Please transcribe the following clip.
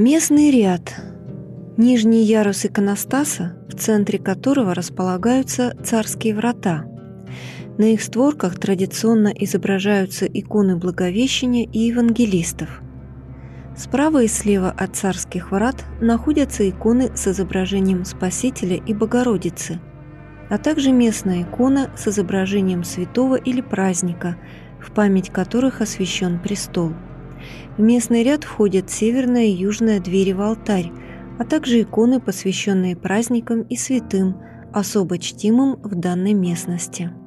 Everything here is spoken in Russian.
Местный ряд. Нижний ярус иконостаса, в центре которого располагаются царские врата. На их створках традиционно изображаются иконы Благовещения и евангелистов. Справа и слева от царских врат находятся иконы с изображением Спасителя и Богородицы, а также местная икона с изображением святого или праздника, в память которых освящен престол. В местный ряд входят северная и южная двери в алтарь, а также иконы, посвященные праздникам и святым, особо чтимым в данной местности.